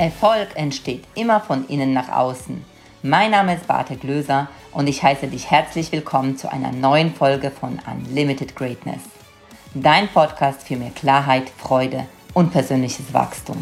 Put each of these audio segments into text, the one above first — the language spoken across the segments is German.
Erfolg entsteht immer von innen nach außen. Mein Name ist Barte Glöser und ich heiße dich herzlich willkommen zu einer neuen Folge von Unlimited Greatness. Dein Podcast für mehr Klarheit, Freude und persönliches Wachstum.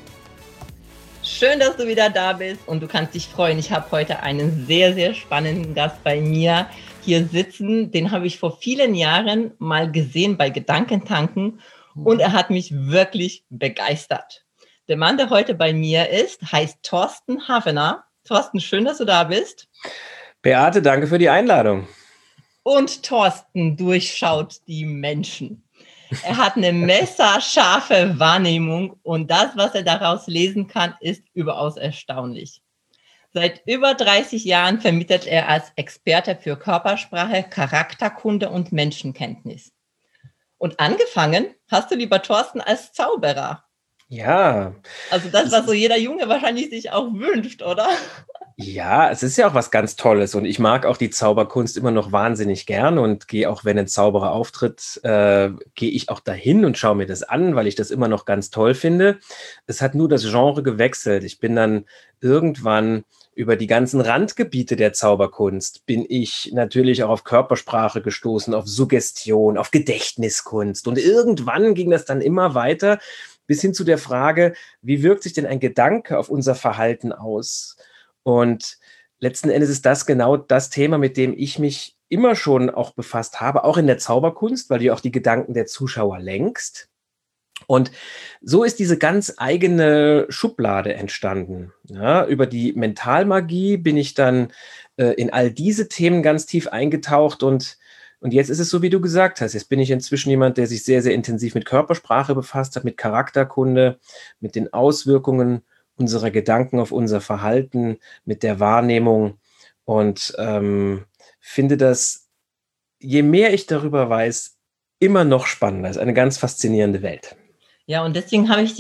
Schön, dass du wieder da bist und du kannst dich freuen. Ich habe heute einen sehr, sehr spannenden Gast bei mir hier sitzen. Den habe ich vor vielen Jahren mal gesehen bei Gedankentanken und er hat mich wirklich begeistert. Der Mann, der heute bei mir ist, heißt Thorsten Havener. Thorsten, schön, dass du da bist. Beate, danke für die Einladung. Und Thorsten durchschaut die Menschen. Er hat eine messerscharfe Wahrnehmung und das, was er daraus lesen kann, ist überaus erstaunlich. Seit über 30 Jahren vermittelt er als Experte für Körpersprache, Charakterkunde und Menschenkenntnis. Und angefangen hast du, lieber Thorsten, als Zauberer. Ja. Also das, was so jeder Junge wahrscheinlich sich auch wünscht, oder? Ja, es ist ja auch was ganz Tolles und ich mag auch die Zauberkunst immer noch wahnsinnig gern und gehe auch, wenn ein Zauberer auftritt, gehe ich auch dahin und schaue mir das an, weil ich das immer noch ganz toll finde. Es hat nur das Genre gewechselt. Ich bin dann irgendwann über die ganzen Randgebiete der Zauberkunst bin ich natürlich auch auf Körpersprache gestoßen, auf Suggestion, auf Gedächtniskunst und irgendwann ging das dann immer weiter bis hin zu der Frage, wie wirkt sich denn ein Gedanke auf unser Verhalten aus? Und letzten Endes ist das genau das Thema, mit dem ich mich immer schon auch befasst habe, auch in der Zauberkunst, weil du auch die Gedanken der Zuschauer lenkst. Und so ist diese ganz eigene Schublade entstanden. Ja, über die Mentalmagie bin ich dann in all diese Themen ganz tief eingetaucht und jetzt ist es so, wie du gesagt hast. Jetzt bin ich inzwischen jemand, der sich sehr, sehr intensiv mit Körpersprache befasst hat, mit Charakterkunde, mit den Auswirkungen unserer Gedanken auf unser Verhalten, mit der Wahrnehmung und finde das, je mehr ich darüber weiß, immer noch spannender. Es ist eine ganz faszinierende Welt. Ja, und deswegen habe ich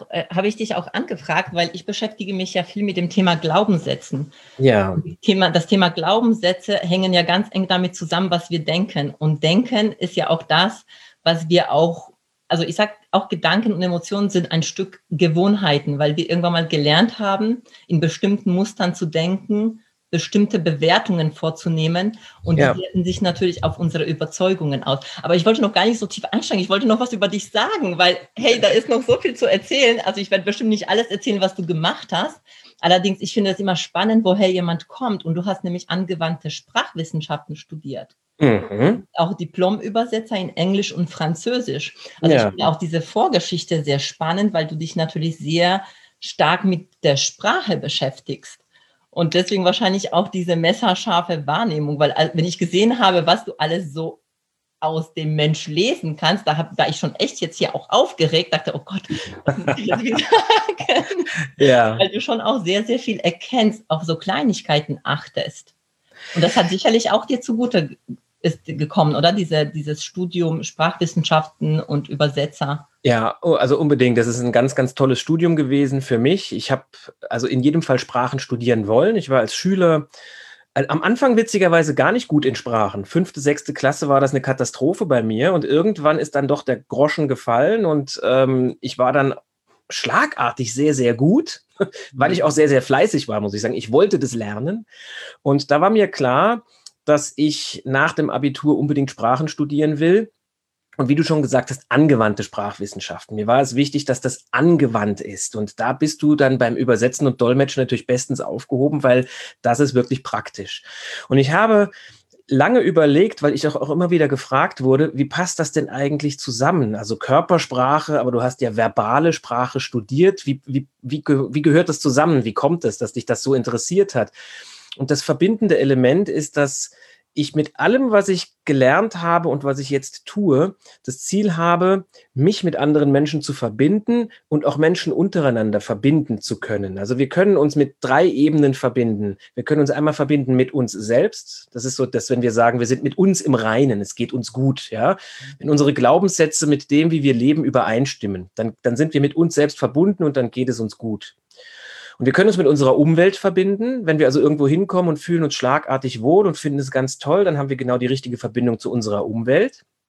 dich auch angefragt, weil ich beschäftige mich ja viel mit dem Thema Glaubenssätzen. Ja. Das Thema Glaubenssätze hängen ja ganz eng damit zusammen, was wir denken. Und Denken ist ja auch das, was wir auch, also ich sage auch, Gedanken und Emotionen sind ein Stück Gewohnheiten, weil wir irgendwann mal gelernt haben, in bestimmten Mustern zu denken, bestimmte Bewertungen vorzunehmen und die wirken sich natürlich auf unsere Überzeugungen aus. Aber ich wollte noch gar nicht so tief einsteigen. Ich wollte noch was über dich sagen, weil, hey, da ist noch so viel zu erzählen. Also ich werde bestimmt nicht alles erzählen, was du gemacht hast. Allerdings, ich finde es immer spannend, woher jemand kommt. Und du hast nämlich angewandte Sprachwissenschaften studiert. Mhm. Auch Diplom-Übersetzer in Englisch und Französisch. Also ich finde auch diese Vorgeschichte sehr spannend, weil du dich natürlich sehr stark mit der Sprache beschäftigst. Und deswegen wahrscheinlich auch diese messerscharfe Wahrnehmung, weil wenn ich gesehen habe, was du alles so aus dem Mensch lesen kannst, da war ich schon echt jetzt hier auch aufgeregt, dachte, oh Gott, was muss ich jetzt wieder sagen? Ja. Weil du schon auch sehr, sehr viel erkennst, auf so Kleinigkeiten achtest. Und das hat sicherlich auch dir zugute gekommen, oder? Dieses Studium Sprachwissenschaften und Übersetzer. Ja, also unbedingt. Das ist ein ganz, ganz tolles Studium gewesen für mich. Ich habe also in jedem Fall Sprachen studieren wollen. Ich war als Schüler am Anfang witzigerweise gar nicht gut in Sprachen. 5., 6. Klasse war das eine Katastrophe bei mir und irgendwann ist dann doch der Groschen gefallen und ich war dann schlagartig sehr, sehr gut, weil ich auch sehr, sehr fleißig war, muss ich sagen. Ich wollte das lernen und da war mir klar, dass ich nach dem Abitur unbedingt Sprachen studieren will. Und wie du schon gesagt hast, angewandte Sprachwissenschaften. Mir war es wichtig, dass das angewandt ist. Und da bist du dann beim Übersetzen und Dolmetschen natürlich bestens aufgehoben, weil das ist wirklich praktisch. Und ich habe lange überlegt, weil ich auch immer wieder gefragt wurde, wie passt das denn eigentlich zusammen? Also Körpersprache, aber du hast ja verbale Sprache studiert. Wie gehört das zusammen? Wie kommt es, dass dich das so interessiert hat? Und das verbindende Element ist, dass ich mit allem, was ich gelernt habe und was ich jetzt tue, das Ziel habe, mich mit anderen Menschen zu verbinden und auch Menschen untereinander verbinden zu können. Also wir können uns mit 3 Ebenen verbinden. Wir können uns einmal verbinden mit uns selbst. Das ist so, dass wenn wir sagen, wir sind mit uns im Reinen, es geht uns gut, ja. Wenn unsere Glaubenssätze mit dem, wie wir leben, übereinstimmen, dann sind wir mit uns selbst verbunden und dann geht es uns gut. Und wir können uns mit unserer Umwelt verbinden. Wenn wir also irgendwo hinkommen und fühlen uns schlagartig wohl und finden es ganz toll, dann haben wir genau die richtige Verbindung zu unserer Umwelt.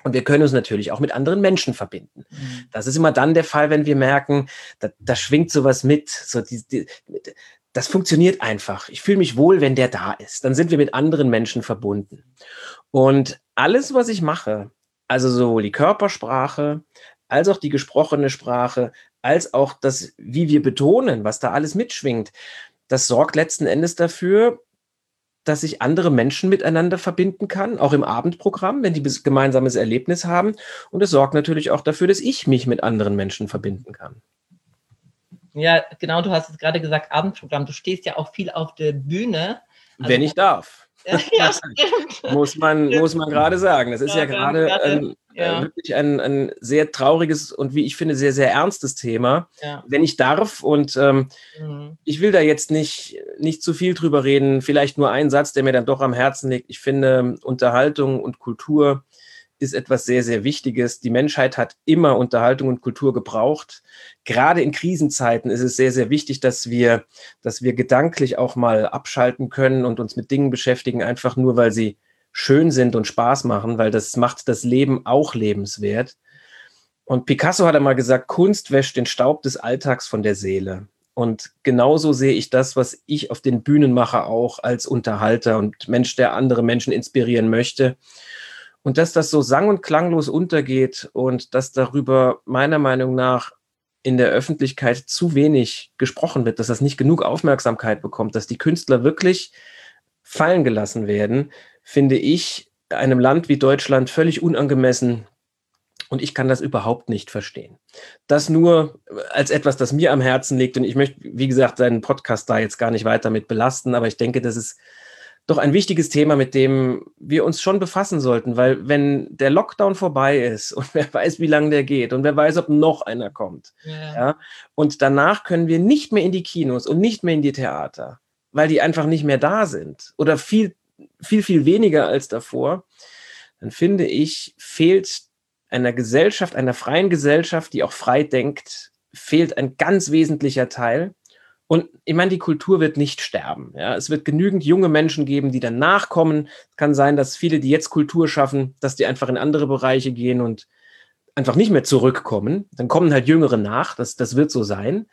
Und wir können uns natürlich auch mit anderen Menschen verbinden. Das ist immer dann der Fall, wenn wir merken, da schwingt sowas mit. Das funktioniert einfach. Ich fühle mich wohl, wenn der da ist. Dann sind wir mit anderen Menschen verbunden. Und alles, was ich mache, also sowohl die Körpersprache, als auch die gesprochene Sprache, als auch das, wie wir betonen, was da alles mitschwingt, das sorgt letzten Endes dafür, dass ich andere Menschen miteinander verbinden kann, auch im Abendprogramm, wenn die ein gemeinsames Erlebnis haben. Und es sorgt natürlich auch dafür, dass ich mich mit anderen Menschen verbinden kann. Ja, genau, du hast es gerade gesagt, Abendprogramm. Du stehst ja auch viel auf der Bühne. Also, wenn ich darf. Ja, stimmt. Muss man gerade sagen. Das ist ja gerade wirklich ein sehr trauriges und wie ich finde, sehr, sehr ernstes Thema. Ja. Wenn ich darf und ich will da jetzt nicht zu viel drüber reden, vielleicht nur einen Satz, der mir dann doch am Herzen liegt. Ich finde, Unterhaltung und Kultur ist etwas sehr, sehr Wichtiges. Die Menschheit hat immer Unterhaltung und Kultur gebraucht. Gerade in Krisenzeiten ist es sehr, sehr wichtig, dass wir gedanklich auch mal abschalten können und uns mit Dingen beschäftigen, einfach nur, weil sie schön sind und Spaß machen, weil das macht das Leben auch lebenswert. Und Picasso hat einmal gesagt, Kunst wäscht den Staub des Alltags von der Seele. Und genauso sehe ich das, was ich auf den Bühnen mache, auch als Unterhalter und Mensch, der andere Menschen inspirieren möchte. Und dass das so sang- und klanglos untergeht und dass darüber meiner Meinung nach in der Öffentlichkeit zu wenig gesprochen wird, dass das nicht genug Aufmerksamkeit bekommt, dass die Künstler wirklich fallen gelassen werden, finde ich einem Land wie Deutschland völlig unangemessen. Und ich kann das überhaupt nicht verstehen. Das nur als etwas, das mir am Herzen liegt. Und ich möchte, wie gesagt, seinen Podcast da jetzt gar nicht weiter mit belasten, aber ich denke, das ist doch ein wichtiges Thema, mit dem wir uns schon befassen sollten, weil wenn der Lockdown vorbei ist und wer weiß, wie lange der geht und wer weiß, ob noch einer kommt, ja, und danach können wir nicht mehr in die Kinos und nicht mehr in die Theater, weil die einfach nicht mehr da sind oder viel, viel, viel weniger als davor, dann finde ich, fehlt einer Gesellschaft, einer freien Gesellschaft, die auch frei denkt, fehlt ein ganz wesentlicher Teil. Und ich meine, die Kultur wird nicht sterben. Ja? Es wird genügend junge Menschen geben, die dann nachkommen. Es kann sein, dass viele, die jetzt Kultur schaffen, dass die einfach in andere Bereiche gehen und einfach nicht mehr zurückkommen. Dann kommen halt Jüngere nach, das wird so sein.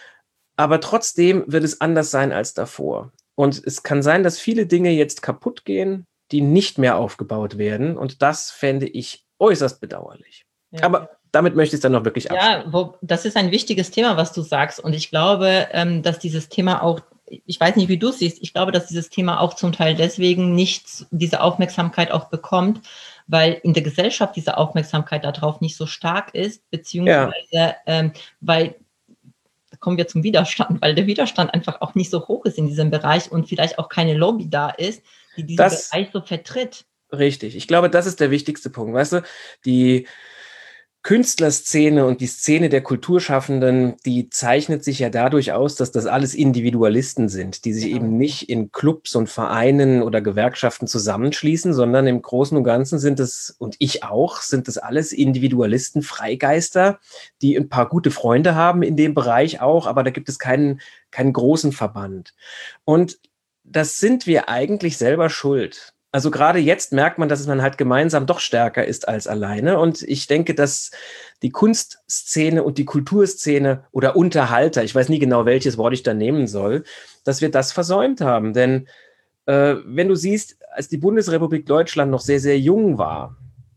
Aber trotzdem wird es anders sein als davor. Und es kann sein, dass viele Dinge jetzt kaputt gehen, die nicht mehr aufgebaut werden. Und das fände ich äußerst bedauerlich. Ja. Aber damit möchte ich es dann noch wirklich abschließen. Ja, das ist ein wichtiges Thema, was du sagst. Und ich glaube, dass dieses Thema auch, ich weiß nicht, wie du es siehst, ich glaube, dass dieses Thema auch zum Teil deswegen nicht diese Aufmerksamkeit auch bekommt, weil in der Gesellschaft diese Aufmerksamkeit darauf nicht so stark ist, beziehungsweise weil, da kommen wir zum Widerstand, weil der Widerstand einfach auch nicht so hoch ist in diesem Bereich und vielleicht auch keine Lobby da ist, die diesen Bereich so vertritt. Richtig. Ich glaube, das ist der wichtigste Punkt. Weißt du, die Künstlerszene und die Szene der Kulturschaffenden, die zeichnet sich ja dadurch aus, dass das alles Individualisten sind, die sich eben nicht in Clubs und Vereinen oder Gewerkschaften zusammenschließen, sondern im Großen und Ganzen sind es, und ich auch, sind es alles Individualisten, Freigeister, die ein paar gute Freunde haben in dem Bereich auch, aber da gibt es keinen großen Verband. Und das sind wir eigentlich selber schuld. Also gerade jetzt merkt man, dass man halt gemeinsam doch stärker ist als alleine. Und ich denke, dass die Kunstszene und die Kulturszene oder Unterhalter, ich weiß nie genau, welches Wort ich da nehmen soll, dass wir das versäumt haben. Denn wenn du siehst, als die Bundesrepublik Deutschland noch sehr, sehr jung war,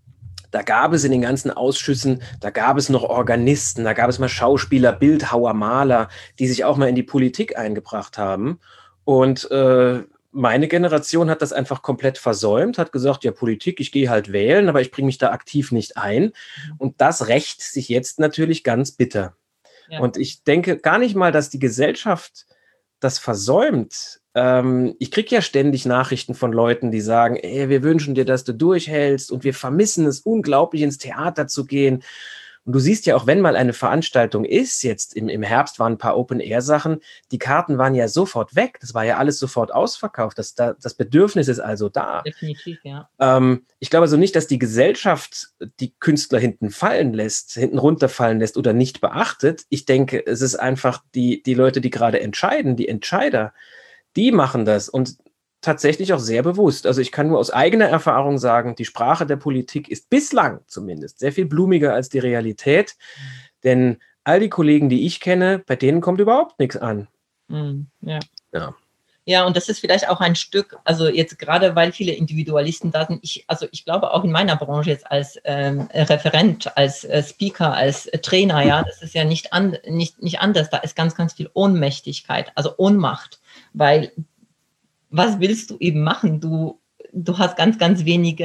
da gab es in den ganzen Ausschüssen, da gab es noch Organisten, da gab es mal Schauspieler, Bildhauer, Maler, die sich auch mal in die Politik eingebracht haben. Und meine Generation hat das einfach komplett versäumt, hat gesagt, ja, Politik, ich gehe halt wählen, aber ich bringe mich da aktiv nicht ein. Und das rächt sich jetzt natürlich ganz bitter. Ja. Und ich denke gar nicht mal, dass die Gesellschaft das versäumt. Ich kriege ja ständig Nachrichten von Leuten, die sagen, ey, wir wünschen dir, dass du durchhältst und wir vermissen es unglaublich, ins Theater zu gehen. Und du siehst ja auch, wenn mal eine Veranstaltung ist, jetzt im Herbst waren ein paar Open-Air-Sachen, die Karten waren ja sofort weg, das war ja alles sofort ausverkauft, das Bedürfnis ist also da. Definitiv, ja. Ich glaube also nicht, dass die Gesellschaft die Künstler hinten runterfallen lässt oder nicht beachtet. Ich denke, es ist einfach die Leute, die gerade entscheiden, die Entscheider, die machen das. Und tatsächlich auch sehr bewusst. Also ich kann nur aus eigener Erfahrung sagen, die Sprache der Politik ist bislang zumindest sehr viel blumiger als die Realität. Denn all die Kollegen, die ich kenne, bei denen kommt überhaupt nichts an. Ja. Ja. Ja, und das ist vielleicht auch ein Stück, also jetzt gerade, weil viele Individualisten da sind, ich glaube auch in meiner Branche jetzt als Referent, als Speaker, als Trainer, ja, das ist ja nicht anders, da ist ganz, ganz viel Ohnmächtigkeit, also Ohnmacht, weil was willst du eben machen? Du hast ganz, ganz wenig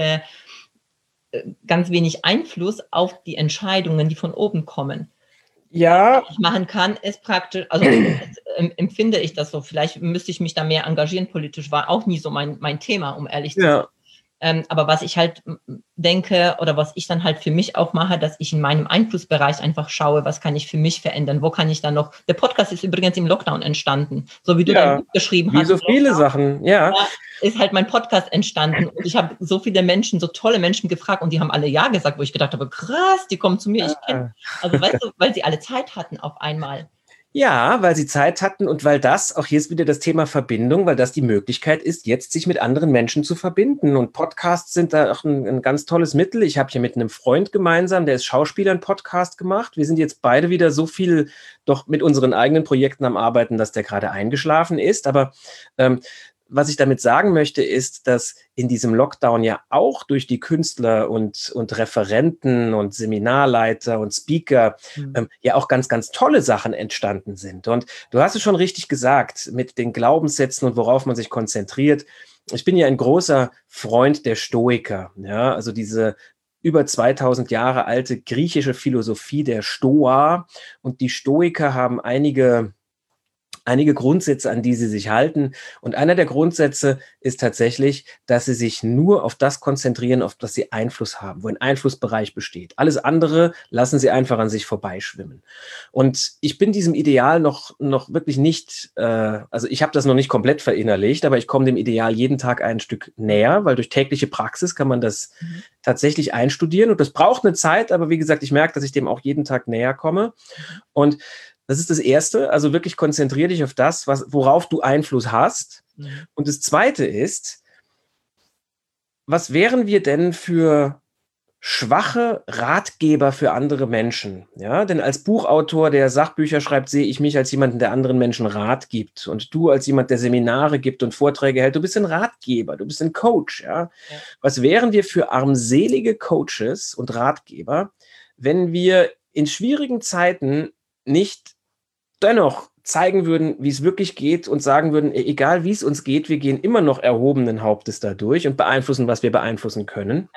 Einfluss auf die Entscheidungen, die von oben kommen. Ja. Was ich machen kann, ist praktisch, also empfinde ich das so, vielleicht müsste ich mich da mehr engagieren politisch, war auch nie so mein Thema, um ehrlich zu sein. Aber was ich halt denke oder was ich dann halt für mich auch mache, dass ich in meinem Einflussbereich einfach schaue, was kann ich für mich verändern, wo kann ich dann noch, der Podcast ist übrigens im Lockdown entstanden, so wie du dein Buch geschrieben hast. Wie so viele Sachen, ja. Ist halt mein Podcast entstanden und ich habe so viele Menschen, so tolle Menschen gefragt und die haben alle Ja gesagt, wo ich gedacht habe, krass, die kommen zu mir, also weißt du, weil sie alle Zeit hatten auf einmal. Ja, weil sie Zeit hatten und weil das, auch hier ist wieder das Thema Verbindung, weil das die Möglichkeit ist, jetzt sich mit anderen Menschen zu verbinden. Und Podcasts sind da auch ein ganz tolles Mittel. Ich habe hier mit einem Freund gemeinsam, der ist Schauspieler, einen Podcast gemacht. Wir sind jetzt beide wieder so viel doch mit unseren eigenen Projekten am Arbeiten, dass der gerade eingeschlafen ist. Aber was ich damit sagen möchte, ist, dass in diesem Lockdown ja auch durch die Künstler und Referenten und Seminarleiter und Speaker ja auch ganz, ganz tolle Sachen entstanden sind. Und du hast es schon richtig gesagt, mit den Glaubenssätzen und worauf man sich konzentriert. Ich bin ja ein großer Freund der Stoiker, ja, also diese über 2000 Jahre alte griechische Philosophie der Stoa. Und die Stoiker haben einige Grundsätze, an die sie sich halten. Und einer der Grundsätze ist tatsächlich, dass sie sich nur auf das konzentrieren, auf das sie Einfluss haben, wo ein Einflussbereich besteht. Alles andere lassen sie einfach an sich vorbeischwimmen. Und ich bin diesem Ideal noch wirklich nicht, also ich habe das noch nicht komplett verinnerlicht, aber ich komme dem Ideal jeden Tag ein Stück näher, weil durch tägliche Praxis kann man das tatsächlich einstudieren. Und das braucht eine Zeit, aber wie gesagt, ich merke, dass ich dem auch jeden Tag näher komme. Und das ist das Erste, also wirklich konzentriere dich auf das, worauf du Einfluss hast. Und das Zweite ist, was wären wir denn für schwache Ratgeber für andere Menschen? Ja, denn als Buchautor, der Sachbücher schreibt, sehe ich mich als jemanden, der anderen Menschen Rat gibt. Und du als jemand, der Seminare gibt und Vorträge hält, du bist ein Ratgeber, du bist ein Coach. Ja? Was wären wir für armselige Coaches und Ratgeber, wenn wir in schwierigen Zeiten nicht dennoch zeigen würden, wie es wirklich geht und sagen würden, egal wie es uns geht, wir gehen immer noch erhobenen Hauptes dadurch und beeinflussen, was wir beeinflussen können.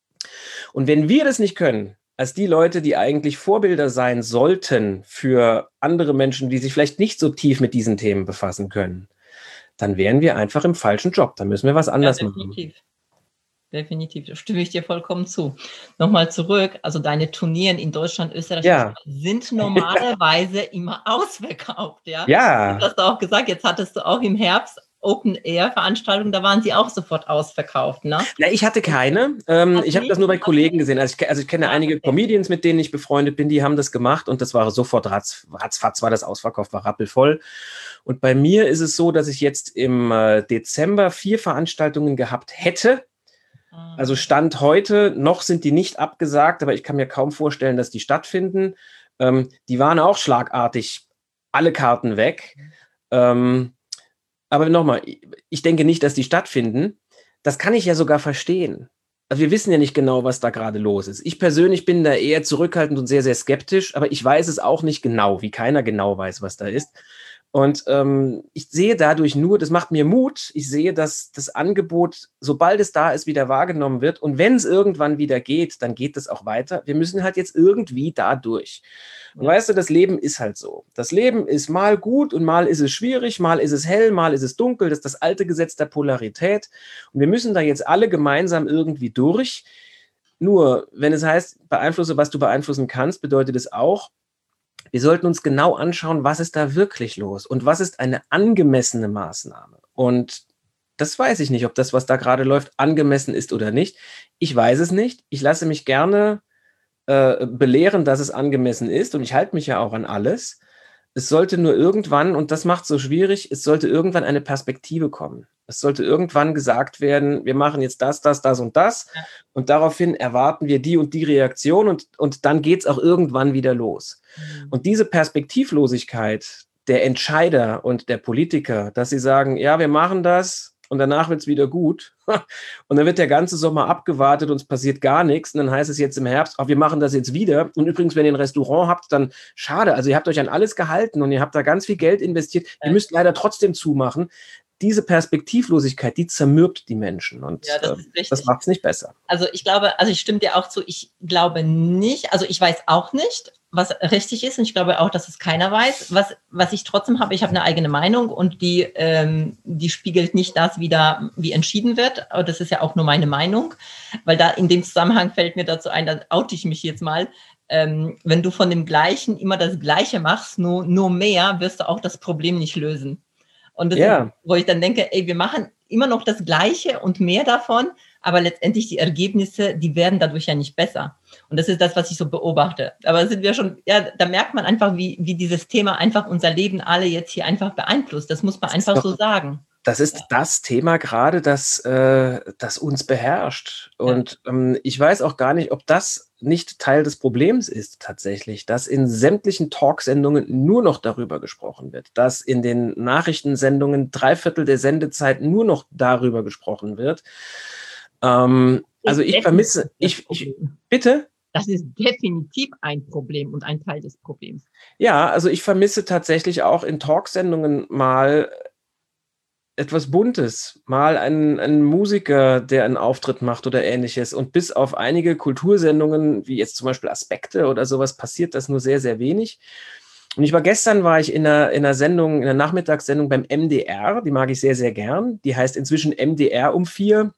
Und wenn wir das nicht können, als die Leute, die eigentlich Vorbilder sein sollten für andere Menschen, die sich vielleicht nicht so tief mit diesen Themen befassen können, dann wären wir einfach im falschen Job. Dann müssen wir was anderes machen. Definitiv, da stimme ich dir vollkommen zu. Nochmal zurück, also deine Turnieren in Deutschland, Österreich sind normalerweise immer ausverkauft, ja? Ja. Das hast du auch gesagt, jetzt hattest du auch im Herbst Open-Air-Veranstaltungen, da waren sie auch sofort ausverkauft, ne? Na, ich hatte keine. Ich habe das nur bei Kollegen gesehen. Also ich kenne einige Comedians, mit denen ich befreundet bin, die haben das gemacht und das war sofort ratzfatz war das ausverkauft, war rappelvoll. Und bei mir ist es so, dass ich jetzt im Dezember 4 Veranstaltungen gehabt hätte. Also Stand heute, noch sind die nicht abgesagt, aber ich kann mir kaum vorstellen, dass die stattfinden. Die waren auch schlagartig alle Karten weg. Aber nochmal, ich denke nicht, dass die stattfinden. Das kann ich ja sogar verstehen. Also wir wissen ja nicht genau, was da gerade los ist. Ich persönlich bin da eher zurückhaltend und sehr, sehr skeptisch, aber ich weiß es auch nicht genau, wie keiner genau weiß, was da ist. Und ich sehe dadurch nur, das macht mir Mut, ich sehe, dass das Angebot, sobald es da ist, wieder wahrgenommen wird. Und wenn es irgendwann wieder geht, dann geht es auch weiter. Wir müssen halt jetzt irgendwie da durch. Und weißt du, das Leben ist halt so. Das Leben ist mal gut und mal ist es schwierig, mal ist es hell, mal ist es dunkel. Das ist das alte Gesetz der Polarität. Und wir müssen da jetzt alle gemeinsam irgendwie durch. Nur, wenn es heißt, beeinflusse, was du beeinflussen kannst, bedeutet es auch, wir sollten uns genau anschauen, was ist da wirklich los und was ist eine angemessene Maßnahme. Und das weiß ich nicht, ob das, was da gerade läuft, angemessen ist oder nicht. Ich weiß es nicht. Ich lasse mich gerne belehren, dass es angemessen ist und ich halte mich ja auch an alles. Es sollte nur irgendwann, und das macht es so schwierig, es sollte irgendwann eine Perspektive kommen. Es sollte irgendwann gesagt werden, wir machen jetzt das, das, das und das. Ja. Und daraufhin erwarten wir die und die Reaktion und dann geht es auch irgendwann wieder los. Und diese Perspektivlosigkeit der Entscheider und der Politiker, dass sie sagen, ja, wir machen das und danach wird es wieder gut. Und dann wird der ganze Sommer abgewartet und es passiert gar nichts. Und dann heißt es jetzt im Herbst, wir machen das jetzt wieder. Und übrigens, wenn ihr ein Restaurant habt, dann schade. Also ihr habt euch an alles gehalten und ihr habt da ganz viel Geld investiert. Ihr müsst leider trotzdem zumachen. Diese Perspektivlosigkeit, die zermürbt die Menschen und ja, das macht es nicht besser. Also ich glaube, also ich stimme dir auch zu, ich glaube nicht, also ich weiß auch nicht, was richtig ist und ich glaube auch, dass es keiner weiß. Was ich trotzdem habe, ich habe eine eigene Meinung und die spiegelt nicht das wider, wie entschieden wird, aber das ist ja auch nur meine Meinung, weil da in dem Zusammenhang fällt mir dazu ein, da oute ich mich jetzt mal, wenn du von dem Gleichen immer das Gleiche machst, nur mehr, wirst du auch das Problem nicht lösen. Und das ist, wo ich dann denke, wir machen immer noch das Gleiche und mehr davon, aber letztendlich die Ergebnisse, die werden dadurch ja nicht besser. Und das ist das, was ich so beobachte. Aber sind wir schon, da merkt man einfach, wie dieses Thema einfach unser Leben alle jetzt hier einfach beeinflusst. Das muss man einfach so sagen. Das ist das Thema gerade, das uns beherrscht. Und ich weiß auch gar nicht, ob das nicht Teil des Problems ist tatsächlich, dass in sämtlichen Talksendungen nur noch darüber gesprochen wird, dass in den Nachrichtensendungen 3/4 der Sendezeit nur noch darüber gesprochen wird. Also ich vermisse, bitte? Das ist definitiv ein Problem und ein Teil des Problems. Ja, also ich vermisse tatsächlich auch in Talksendungen mal etwas Buntes, mal einen Musiker, der einen Auftritt macht oder Ähnliches. Und bis auf einige Kultursendungen, wie jetzt zum Beispiel Aspekte oder sowas, passiert das nur sehr, sehr wenig. Und gestern war ich in einer Sendung, in einer Nachmittagssendung beim MDR, die mag ich sehr, sehr gern. Die heißt inzwischen MDR um 4.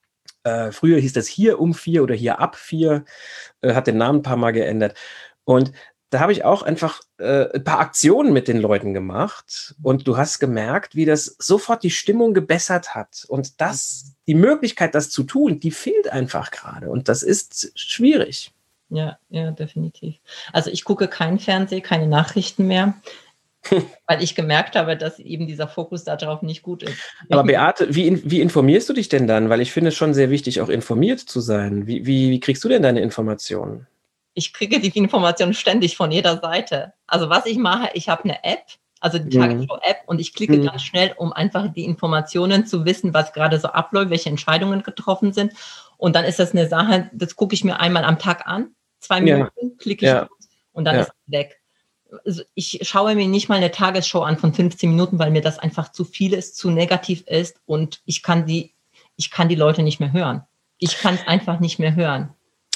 Früher hieß das hier um 4 oder hier ab 4, hat den Namen ein paar Mal geändert. Und da habe ich auch einfach ein paar Aktionen mit den Leuten gemacht und du hast gemerkt, wie das sofort die Stimmung gebessert hat. Und die Möglichkeit, das zu tun, die fehlt einfach gerade und das ist schwierig. Ja, definitiv. Also ich gucke kein Fernsehen, keine Nachrichten mehr, weil ich gemerkt habe, dass eben dieser Fokus darauf nicht gut ist. Aber Beate, wie informierst du dich denn dann? Weil ich finde es schon sehr wichtig, auch informiert zu sein. Wie kriegst du denn deine Informationen? Ich kriege die Informationen ständig von jeder Seite. Also was ich mache, ich habe eine App, also die Tagesschau-App und ich klicke ganz schnell, um einfach die Informationen zu wissen, was gerade so abläuft, welche Entscheidungen getroffen sind. Und dann ist das eine Sache, das gucke ich mir einmal am Tag an, 2 Minuten, klicke ich und dann ist es weg. Also ich schaue mir nicht mal eine Tagesschau an von 15 Minuten, weil mir das einfach zu viel ist, zu negativ ist und ich kann die Leute nicht mehr hören. Ich kann es einfach nicht mehr hören.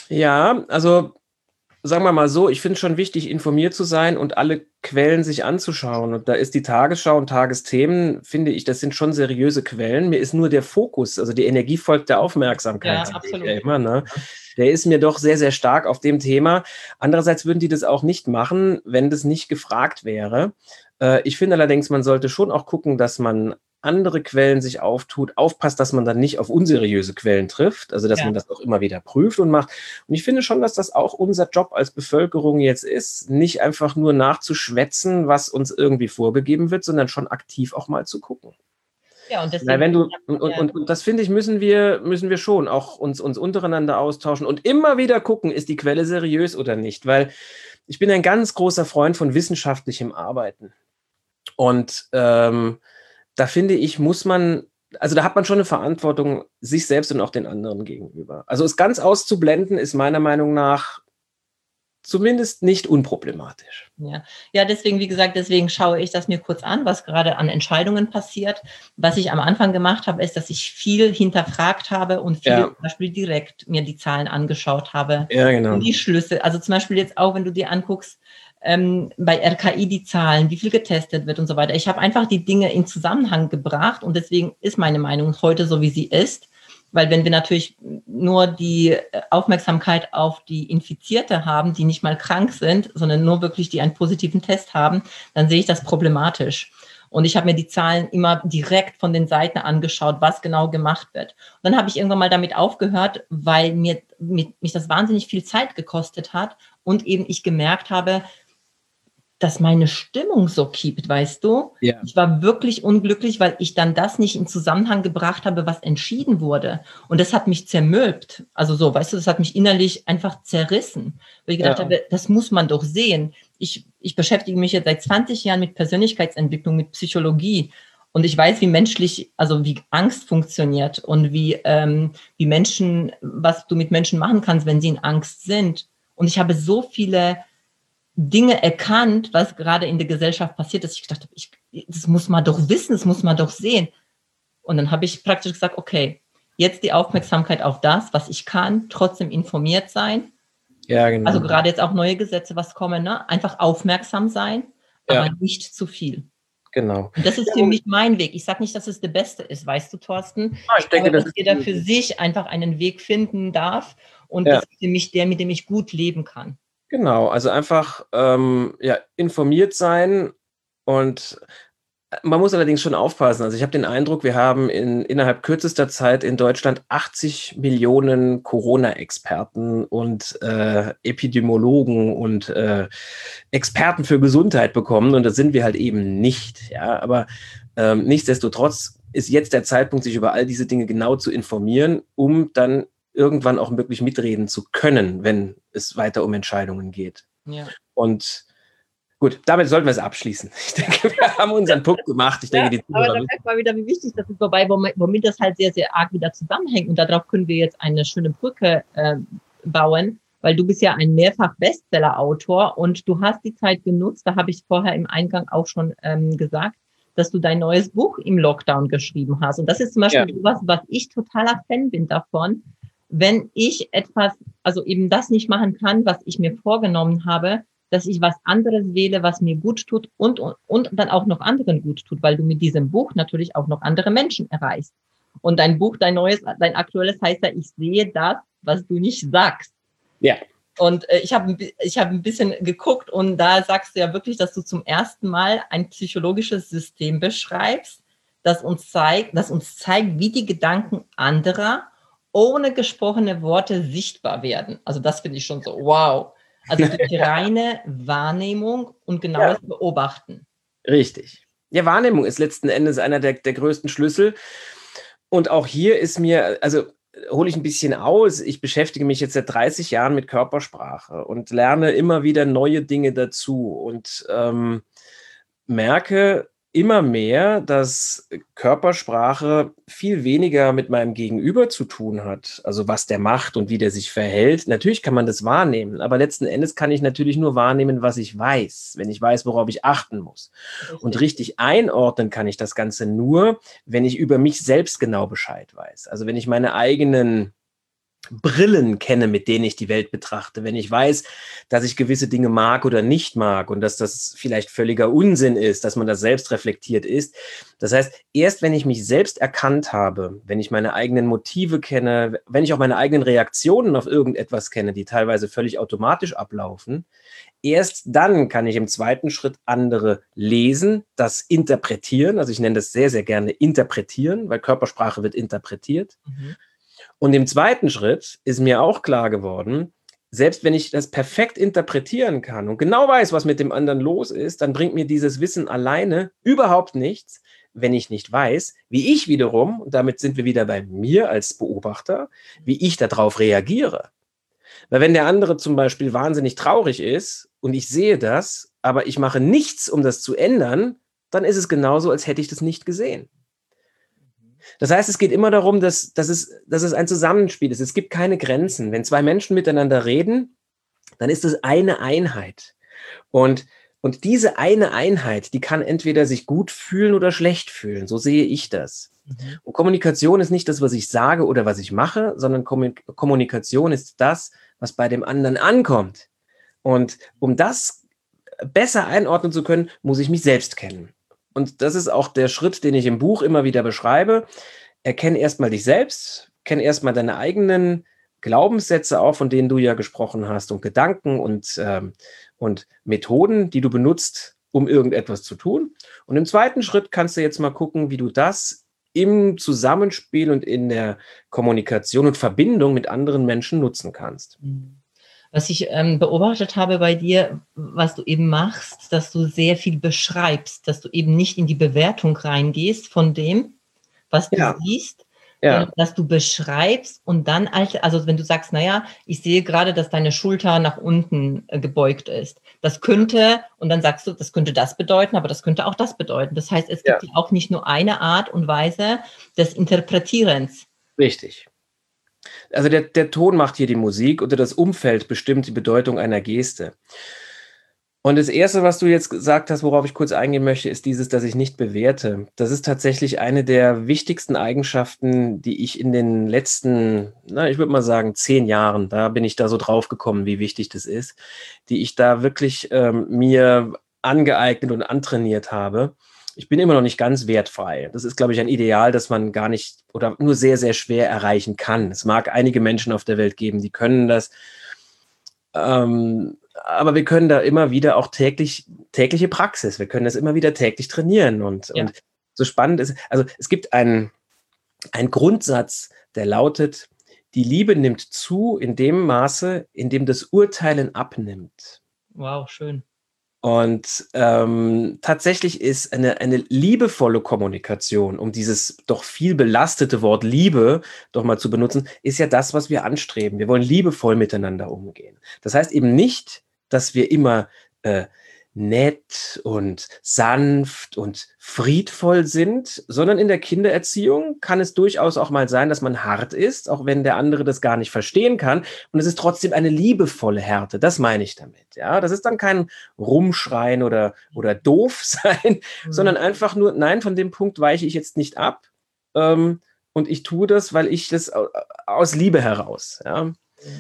Ja, also sagen wir mal so, ich finde es schon wichtig, informiert zu sein und alle Quellen sich anzuschauen. Und da ist die Tagesschau und Tagesthemen, finde ich, das sind schon seriöse Quellen. Mir ist nur der Fokus, also die Energie folgt der Aufmerksamkeit. Ja, absolut. Ja immer, ne? Der ist mir doch sehr, sehr stark auf dem Thema. Andererseits würden die das auch nicht machen, wenn das nicht gefragt wäre. Ich finde allerdings, man sollte schon auch gucken, dass man andere Quellen sich auftut, aufpasst, dass man dann nicht auf unseriöse Quellen trifft, also dass man das auch immer wieder prüft und macht. Und ich finde schon, dass das auch unser Job als Bevölkerung jetzt ist, nicht einfach nur nachzuschwätzen, was uns irgendwie vorgegeben wird, sondern schon aktiv auch mal zu gucken. Ja, und deswegen, und das finde ich, müssen wir schon auch uns untereinander austauschen und immer wieder gucken, ist die Quelle seriös oder nicht, weil ich bin ein ganz großer Freund von wissenschaftlichem Arbeiten. Und da finde ich, da hat man schon eine Verantwortung sich selbst und auch den anderen gegenüber. Also es ganz auszublenden, ist meiner Meinung nach zumindest nicht unproblematisch. Ja, deswegen schaue ich das mir kurz an, was gerade an Entscheidungen passiert. Was ich am Anfang gemacht habe, ist, dass ich viel hinterfragt habe und viel zum Beispiel direkt mir die Zahlen angeschaut habe. Ja, genau. Und die Schlüsse. Also zum Beispiel jetzt auch, wenn du dir anguckst, bei RKI die Zahlen, wie viel getestet wird und so weiter. Ich habe einfach die Dinge in Zusammenhang gebracht und deswegen ist meine Meinung heute so, wie sie ist. Weil wenn wir natürlich nur die Aufmerksamkeit auf die Infizierte haben, die nicht mal krank sind, sondern nur wirklich die einen positiven Test haben, dann sehe ich das problematisch. Und ich habe mir die Zahlen immer direkt von den Seiten angeschaut, was genau gemacht wird. Und dann habe ich irgendwann mal damit aufgehört, weil mich das wahnsinnig viel Zeit gekostet hat und eben ich gemerkt habe, dass meine Stimmung so kippt, weißt du? Ja. Ich war wirklich unglücklich, weil ich dann das nicht in Zusammenhang gebracht habe, was entschieden wurde. Und das hat mich zermürbt. Also so, weißt du, das hat mich innerlich einfach zerrissen. Weil ich gedacht habe, das muss man doch sehen. Ich beschäftige mich jetzt seit 20 Jahren mit Persönlichkeitsentwicklung, mit Psychologie. Und ich weiß, wie menschlich, also wie Angst funktioniert und wie Menschen, was du mit Menschen machen kannst, wenn sie in Angst sind. Und ich habe so viele Dinge erkannt, was gerade in der Gesellschaft passiert ist. Ich gedacht habe, das muss man doch wissen, das muss man doch sehen. Und dann habe ich praktisch gesagt, okay, jetzt die Aufmerksamkeit auf das, was ich kann, trotzdem informiert sein. Ja, genau. Also gerade jetzt auch neue Gesetze, was kommen, ne? Einfach aufmerksam sein, aber nicht zu viel. Genau. Und das ist für mich mein Weg. Ich sage nicht, dass es der beste ist, weißt du, Thorsten? Ich denke, dass jeder für sich einfach einen Weg finden darf. Und das ist für mich der, mit dem ich gut leben kann. Genau, also einfach informiert sein, und man muss allerdings schon aufpassen. Also ich habe den Eindruck, wir haben innerhalb kürzester Zeit in Deutschland 80 Millionen Corona-Experten und Epidemiologen und Experten für Gesundheit bekommen, und das sind wir halt eben nicht. Ja, aber nichtsdestotrotz ist jetzt der Zeitpunkt, sich über all diese Dinge genau zu informieren, um dann irgendwann auch wirklich mitreden zu können, wenn es weiter um Entscheidungen geht. Ja. Und gut, damit sollten wir es abschließen. Ich denke, wir haben unseren Punkt gemacht. Ich denke, aber da merkt man wieder, wie wichtig das ist, womit das halt sehr, sehr arg wieder zusammenhängt. Und darauf können wir jetzt eine schöne Brücke bauen, weil du bist ja ein Mehrfach-Bestseller-Autor und du hast die Zeit genutzt, da habe ich vorher im Eingang auch schon gesagt, dass du dein neues Buch im Lockdown geschrieben hast. Und das ist zum Beispiel etwas, was ich totaler Fan bin davon, wenn ich etwas, also eben das nicht machen kann, was ich mir vorgenommen habe, dass ich was anderes wähle, was mir gut tut und dann auch noch anderen gut tut, weil du mit diesem Buch natürlich auch noch andere Menschen erreichst. Und dein Buch, dein aktuelles heißt ja, ich sehe das, was du nicht sagst. Ja. Und ich habe ein bisschen geguckt und da sagst du ja wirklich, dass du zum ersten Mal ein psychologisches System beschreibst, das uns zeigt, wie die Gedanken anderer ohne gesprochene Worte sichtbar werden. Also das finde ich schon so, wow. Also durch reine Wahrnehmung und genaues Beobachten. Richtig. Ja, Wahrnehmung ist letzten Endes einer der größten Schlüssel. Und auch hier ist mir, also hole ich ein bisschen aus, ich beschäftige mich jetzt seit 30 Jahren mit Körpersprache und lerne immer wieder neue Dinge dazu und merke immer mehr, dass Körpersprache viel weniger mit meinem Gegenüber zu tun hat, also was der macht und wie der sich verhält. Natürlich kann man das wahrnehmen, aber letzten Endes kann ich natürlich nur wahrnehmen, was ich weiß, wenn ich weiß, worauf ich achten muss. Richtig. Und richtig einordnen kann ich das Ganze nur, wenn ich über mich selbst genau Bescheid weiß. Also wenn ich meine eigenen Brillen kenne, mit denen ich die Welt betrachte, wenn ich weiß, dass ich gewisse Dinge mag oder nicht mag und dass das vielleicht völliger Unsinn ist, dass man das selbst reflektiert ist. Das heißt, erst wenn ich mich selbst erkannt habe, wenn ich meine eigenen Motive kenne, wenn ich auch meine eigenen Reaktionen auf irgendetwas kenne, die teilweise völlig automatisch ablaufen, erst dann kann ich im zweiten Schritt andere lesen, das interpretieren, also ich nenne das sehr, sehr gerne interpretieren, weil Körpersprache wird interpretiert. Mhm. Und im zweiten Schritt ist mir auch klar geworden, selbst wenn ich das perfekt interpretieren kann und genau weiß, was mit dem anderen los ist, dann bringt mir dieses Wissen alleine überhaupt nichts, wenn ich nicht weiß, wie ich wiederum, und damit sind wir wieder bei mir als Beobachter, wie ich darauf reagiere. Weil wenn der andere zum Beispiel wahnsinnig traurig ist und ich sehe das, aber ich mache nichts, um das zu ändern, dann ist es genauso, als hätte ich das nicht gesehen. Das heißt, es geht immer darum, dass es ein Zusammenspiel ist. Es gibt keine Grenzen. Wenn zwei Menschen miteinander reden, dann ist es eine Einheit. Und diese eine Einheit, die kann entweder sich gut fühlen oder schlecht fühlen. So sehe ich das. Mhm. Und Kommunikation ist nicht das, was ich sage oder was ich mache, sondern Kommunikation ist das, was bei dem anderen ankommt. Und um das besser einordnen zu können, muss ich mich selbst kennen. Und das ist auch der Schritt, den ich im Buch immer wieder beschreibe. Erkenne erstmal dich selbst, kenne erstmal deine eigenen Glaubenssätze auch, von denen du ja gesprochen hast, und Gedanken und Methoden, die du benutzt, um irgendetwas zu tun. Und im zweiten Schritt kannst du jetzt mal gucken, wie du das im Zusammenspiel und in der Kommunikation und Verbindung mit anderen Menschen nutzen kannst. Was ich beobachtet habe bei dir, was du eben machst, dass du sehr viel beschreibst, dass du eben nicht in die Bewertung reingehst von dem, was du Ja, siehst, sondern ja, dass du beschreibst und dann, also wenn du sagst, naja, ich sehe gerade, dass deine Schulter nach unten gebeugt ist. Das könnte, und dann sagst du, das könnte das bedeuten, aber das könnte auch das bedeuten. Das heißt, es ja, gibt ja auch nicht nur eine Art und Weise des Interpretierens. richtig. Also der Ton macht hier die Musik oder das Umfeld bestimmt die Bedeutung einer Geste. Und das Erste, was du jetzt gesagt hast, worauf ich kurz eingehen möchte, ist dieses, dass ich nicht bewerte. Das ist tatsächlich eine der wichtigsten Eigenschaften, die ich in den letzten, ich würde mal sagen, 10 Jahren, da bin ich da so drauf gekommen, wie wichtig das ist, die ich da wirklich mir angeeignet und antrainiert habe. Ich bin immer noch nicht ganz wertfrei. Das ist, glaube ich, ein Ideal, das man gar nicht oder nur sehr, sehr schwer erreichen kann. Es mag einige Menschen auf der Welt geben, die können das. Aber wir können da immer wieder auch tägliche Praxis, wir können das immer wieder täglich trainieren. Ja. Und so spannend ist, also es gibt einen Grundsatz, der lautet, die Liebe nimmt zu in dem Maße, in dem das Urteilen abnimmt. Wow, schön. Und tatsächlich ist eine liebevolle Kommunikation, um dieses doch viel belastete Wort Liebe doch mal zu benutzen, ist ja das, was wir anstreben. Wir wollen liebevoll miteinander umgehen. Das heißt eben nicht, dass wir immer nett und sanft und friedvoll sind, sondern in der Kindererziehung kann es durchaus auch mal sein, dass man hart ist, auch wenn der andere das gar nicht verstehen kann. Und es ist trotzdem eine liebevolle Härte. Das meine ich damit. Ja, das ist dann kein Rumschreien oder doof sein, sondern Mhm. einfach nur, nein, von dem Punkt weiche ich jetzt nicht ab. Und ich tue das, weil ich das aus Liebe heraus. Ja.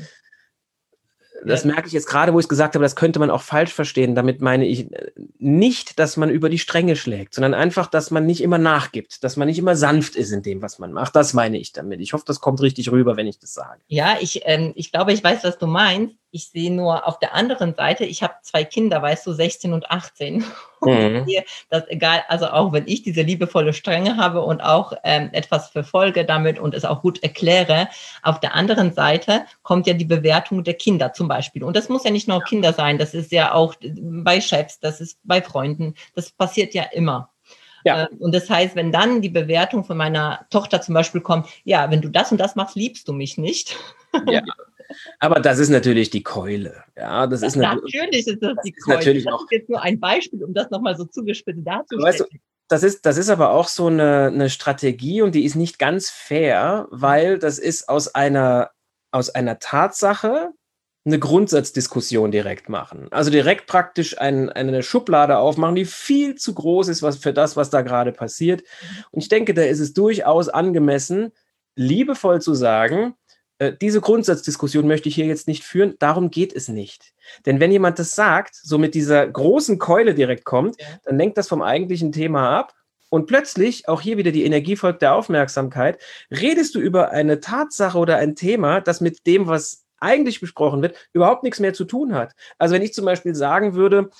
Ja, Das merke ich jetzt gerade, wo ich es gesagt habe, das könnte man auch falsch verstehen. Damit meine ich nicht, dass man über die Stränge schlägt, sondern einfach, dass man nicht immer nachgibt, dass man nicht immer sanft ist in dem, was man macht. Das meine ich damit. Ich hoffe, das kommt richtig rüber, wenn ich das sage. ja, ich glaube, ich weiß, was du meinst. Ich sehe nur auf der anderen Seite, ich habe 2 Kinder, weißt du, 16 und 18. Und ich Mhm. sehe, dass egal, also auch wenn ich diese liebevolle Strenge habe und auch etwas verfolge damit und es auch gut erkläre, auf der anderen Seite kommt ja die Bewertung der Kinder zum Beispiel. Und das muss ja nicht nur Kinder sein, das ist ja auch bei Chefs, das ist bei Freunden, das passiert ja immer. Ja, Und das heißt, wenn dann die Bewertung von meiner Tochter zum Beispiel kommt, ja, wenn du das und das machst, liebst du mich nicht. ja. Aber das ist natürlich die Keule. Ja, das Ja, ist, natürlich ist das das die ist Keule. natürlich Das auch, ist jetzt nur ein Beispiel, um das nochmal so zugespitzt weißt du, darzustellen. das ist aber auch so eine Strategie und die ist nicht ganz fair, weil das ist aus einer Tatsache eine Grundsatzdiskussion direkt machen. Also direkt praktisch eine Schublade aufmachen, die viel zu groß ist für das, was da gerade passiert. Und ich denke, da ist es durchaus angemessen, liebevoll zu sagen, diese Grundsatzdiskussion möchte ich hier jetzt nicht führen, darum geht es nicht. Denn wenn jemand das sagt, so mit dieser großen Keule direkt kommt, Ja. dann lenkt das vom eigentlichen Thema ab. Und plötzlich, auch hier wieder die Energie folgt der Aufmerksamkeit, redest du über eine Tatsache oder ein Thema, das mit dem, was eigentlich besprochen wird, überhaupt nichts mehr zu tun hat. Also wenn ich zum Beispiel sagen würde,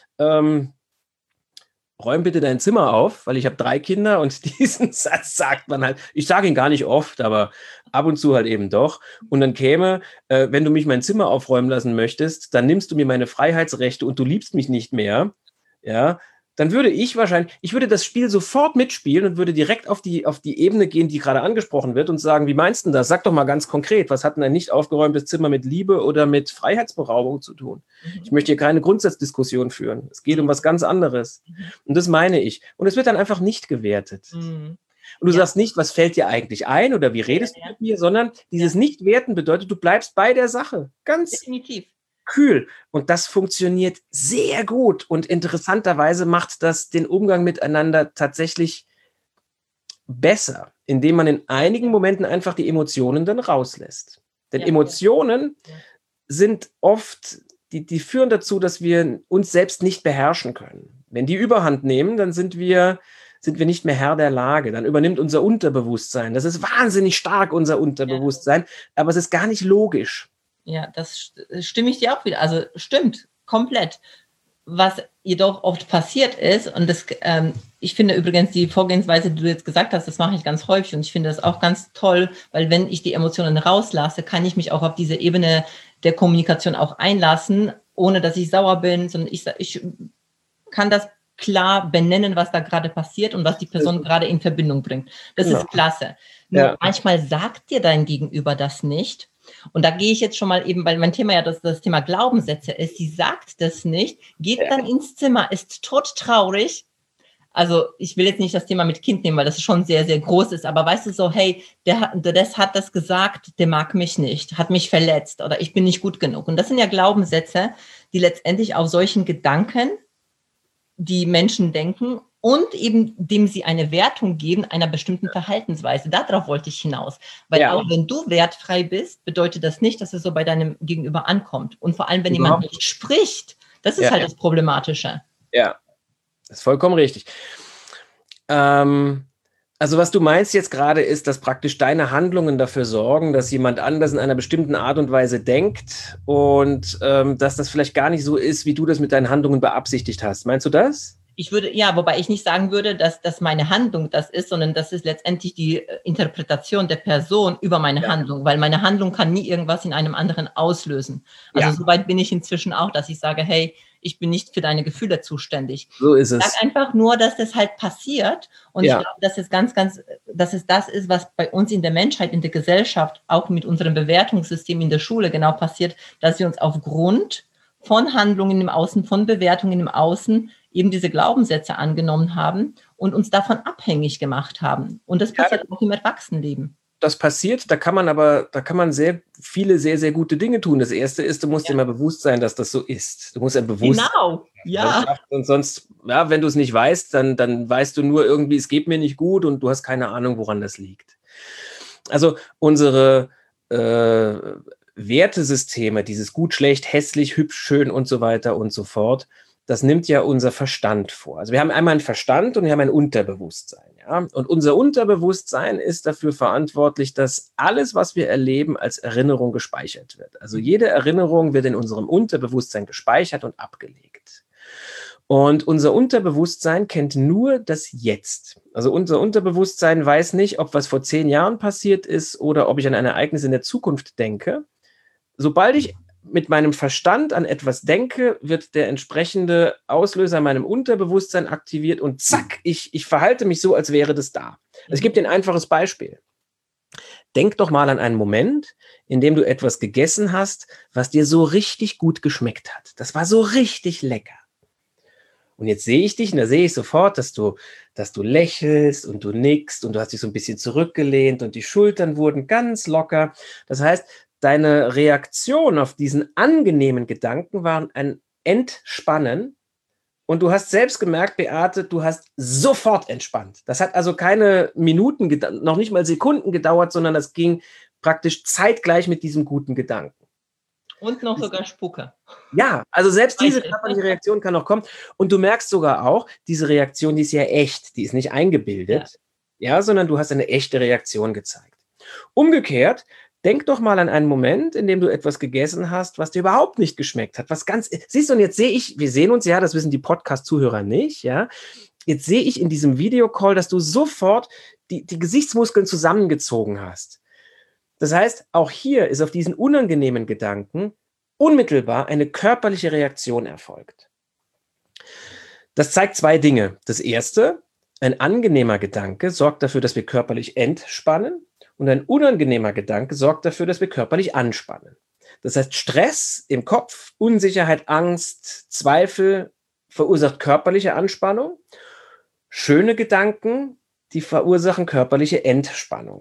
räum bitte dein Zimmer auf, weil ich habe 3 Kinder und diesen Satz sagt man halt, ich sage ihn gar nicht oft, aber ab und zu halt eben doch. Und dann käme, wenn du mich mein Zimmer aufräumen lassen möchtest, dann nimmst du mir meine Freiheitsrechte und du liebst mich nicht mehr. Ja, dann würde ich würde das Spiel sofort mitspielen und würde direkt auf die Ebene gehen, die gerade angesprochen wird und sagen, wie meinst du das? Sag doch mal ganz konkret, was hat denn ein nicht aufgeräumtes Zimmer mit Liebe oder mit Freiheitsberaubung zu tun? Ich Mhm. möchte hier keine Grundsatzdiskussion führen. Es geht um was ganz anderes. Mhm. Und das meine ich. Und es wird dann einfach nicht gewertet. Mhm. Und du Ja, sagst nicht, was fällt dir eigentlich ein oder wie ja, redest du ja, mit mir, sondern ja, dieses Nicht-Werten bedeutet, du bleibst bei der Sache. Ganz definitiv. kühl. Und das funktioniert sehr gut. Und interessanterweise macht das den Umgang miteinander tatsächlich besser, indem man in Ja, einigen Momenten einfach die Emotionen dann rauslässt. Denn ja, ja, Emotionen ja. sind oft, die führen dazu, dass wir uns selbst nicht beherrschen können. Wenn die Überhand nehmen, dann sind wir nicht mehr Herr der Lage. Dann übernimmt unser Unterbewusstsein. Das ist wahnsinnig stark, unser Ja. Unterbewusstsein, aber es ist gar nicht logisch. Ja, das stimme ich dir auch wieder. Also stimmt, komplett. Was jedoch oft passiert ist, und ich finde übrigens die Vorgehensweise, die du jetzt gesagt hast, das mache ich ganz häufig und ich finde das auch ganz toll, weil wenn ich die Emotionen rauslasse, kann ich mich auch auf diese Ebene der Kommunikation auch einlassen, ohne dass ich sauer bin, sondern ich kann das klar benennen, was da gerade passiert und was die Person gerade in Verbindung bringt. Das ist klasse. Nur manchmal sagt dir dein Gegenüber das nicht. Und da gehe ich jetzt schon mal eben, weil mein Thema ja das Thema Glaubenssätze ist. Sie sagt das nicht, geht dann ins Zimmer, ist todtraurig. Also ich will jetzt nicht das Thema mit Kind nehmen, weil das schon sehr, sehr groß ist. Aber weißt du so, hey, der hat das gesagt, der mag mich nicht, hat mich verletzt oder ich bin nicht gut genug. Und das sind ja Glaubenssätze, die letztendlich auf solchen Gedanken, die Menschen denken und eben dem sie eine Wertung geben, einer bestimmten Verhaltensweise. Darauf wollte ich hinaus. Weil auch wenn du wertfrei bist, bedeutet das nicht, dass es so bei deinem Gegenüber ankommt. Und vor allem, wenn jemand nicht spricht, das ist halt das Problematische. Ja, das ist vollkommen richtig. Also was du meinst jetzt gerade ist, dass praktisch deine Handlungen dafür sorgen, dass jemand anders in einer bestimmten Art und Weise denkt und dass das vielleicht gar nicht so ist, wie du das mit deinen Handlungen beabsichtigt hast. Meinst du das? Wobei ich nicht sagen würde, dass das meine Handlung das ist, sondern das ist letztendlich die Interpretation der Person über meine Handlung, weil meine Handlung kann nie irgendwas in einem anderen auslösen. Also soweit bin ich inzwischen auch, dass ich sage, hey, ich bin nicht für deine Gefühle zuständig. So ist es. Ich sage einfach nur, dass das halt passiert und ich glaube, dass es dass es das ist, was bei uns in der Menschheit, in der Gesellschaft, auch mit unserem Bewertungssystem in der Schule genau passiert, dass wir uns aufgrund von Handlungen im Außen, von Bewertungen im Außen eben diese Glaubenssätze angenommen haben und uns davon abhängig gemacht haben. Und das passiert auch im Erwachsenenleben. Das passiert, da kann man sehr viele, sehr, sehr gute Dinge tun. Das Erste ist, du musst dir mal bewusst sein, dass das so ist. Du musst ja bewusst sein. Und sonst, wenn du es nicht weißt, dann weißt du nur irgendwie, es geht mir nicht gut und du hast keine Ahnung, woran das liegt. Also unsere Wertesysteme, dieses gut, schlecht, hässlich, hübsch, schön und so weiter und so fort, das nimmt ja unser Verstand vor. Also wir haben einmal einen Verstand und wir haben ein Unterbewusstsein. Ja? Und unser Unterbewusstsein ist dafür verantwortlich, dass alles, was wir erleben, als Erinnerung gespeichert wird. Also jede Erinnerung wird in unserem Unterbewusstsein gespeichert und abgelegt. Und unser Unterbewusstsein kennt nur das Jetzt. Also unser Unterbewusstsein weiß nicht, ob was vor 10 Jahren passiert ist oder ob ich an ein Ereignis in der Zukunft denke. Sobald ich mit meinem Verstand an etwas denke, wird der entsprechende Auslöser in meinem Unterbewusstsein aktiviert und zack, ich verhalte mich so, als wäre das da. Ich gebe dir ein einfaches Beispiel. Denk doch mal an einen Moment, in dem du etwas gegessen hast, was dir so richtig gut geschmeckt hat. Das war so richtig lecker. Und jetzt sehe ich dich und da sehe ich sofort, dass du lächelst und du nickst und du hast dich so ein bisschen zurückgelehnt und die Schultern wurden ganz locker. Das heißt, deine Reaktion auf diesen angenehmen Gedanken war ein Entspannen und du hast selbst gemerkt, Beate, du hast sofort entspannt. Das hat also keine Minuten, noch nicht mal Sekunden gedauert, sondern das ging praktisch zeitgleich mit diesem guten Gedanken. Und noch sogar Spucke. Ja, also selbst diese körperliche Reaktion kann noch kommen. Und du merkst sogar auch, diese Reaktion, die ist ja echt, die ist nicht eingebildet, sondern du hast eine echte Reaktion gezeigt. Umgekehrt, denk doch mal an einen Moment, in dem du etwas gegessen hast, was dir überhaupt nicht geschmeckt hat. Siehst du, und jetzt sehe ich, wir sehen uns ja, das wissen die Podcast-Zuhörer nicht, ja. Jetzt sehe ich in diesem Videocall, dass du sofort die Gesichtsmuskeln zusammengezogen hast. Das heißt, auch hier ist auf diesen unangenehmen Gedanken unmittelbar eine körperliche Reaktion erfolgt. Das zeigt 2 Dinge. Das erste, ein angenehmer Gedanke sorgt dafür, dass wir körperlich entspannen und ein unangenehmer Gedanke sorgt dafür, dass wir körperlich anspannen. Das heißt, Stress im Kopf, Unsicherheit, Angst, Zweifel verursacht körperliche Anspannung. Schöne Gedanken, die verursachen körperliche Entspannung.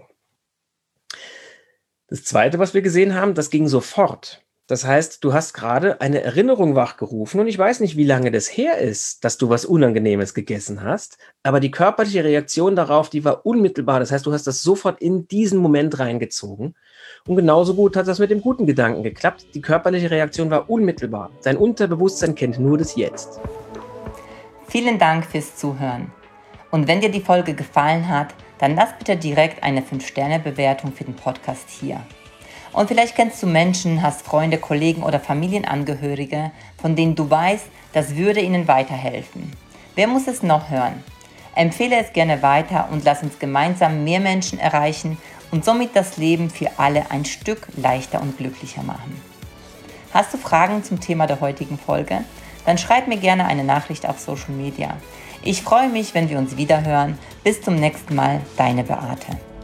Das Zweite, was wir gesehen haben, das ging sofort. Das heißt, du hast gerade eine Erinnerung wachgerufen und ich weiß nicht, wie lange das her ist, dass du was Unangenehmes gegessen hast, aber die körperliche Reaktion darauf, die war unmittelbar. Das heißt, du hast das sofort in diesen Moment reingezogen und genauso gut hat das mit dem guten Gedanken geklappt. Die körperliche Reaktion war unmittelbar. Dein Unterbewusstsein kennt nur das Jetzt. Vielen Dank fürs Zuhören. Und wenn dir die Folge gefallen hat, dann lass bitte direkt eine 5-Sterne-Bewertung für den Podcast hier. Und vielleicht kennst du Menschen, hast Freunde, Kollegen oder Familienangehörige, von denen du weißt, das würde ihnen weiterhelfen. Wer muss es noch hören? Empfehle es gerne weiter und lass uns gemeinsam mehr Menschen erreichen und somit das Leben für alle ein Stück leichter und glücklicher machen. Hast du Fragen zum Thema der heutigen Folge? Dann schreib mir gerne eine Nachricht auf Social Media. Ich freue mich, wenn wir uns wiederhören. Bis zum nächsten Mal, deine Beate.